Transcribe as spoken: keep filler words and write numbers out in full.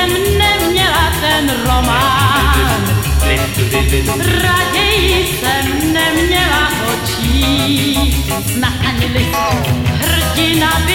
jsem neměla ten román, raději jsem neměla očí, snad ani list hrdina by